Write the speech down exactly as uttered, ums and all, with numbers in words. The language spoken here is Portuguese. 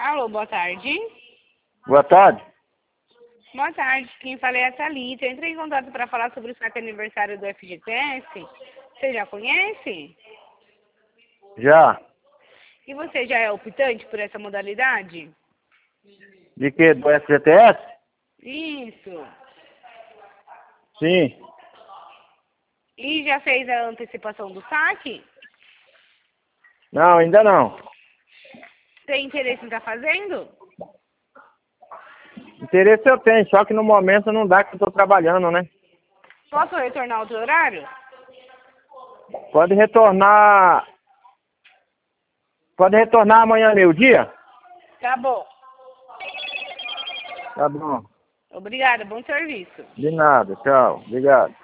Alô, boa tarde. Boa tarde. Boa tarde, quem fala é a Thalita. Eu entrei em contato para falar sobre o saque aniversário do F G T S. Você já conhece? Já. E você já é optante por essa modalidade? De que? Do F G T S? Isso. Sim. E já fez a antecipação do saque? Não, ainda não. Tem interesse em estar fazendo? Interesse eu tenho, só que no momento não dá que eu tô trabalhando, né? Posso retornar outro horário? Pode retornar... Pode retornar amanhã meio-dia? Tá bom. Tá bom. Obrigada, bom serviço. De nada, tchau. Obrigado.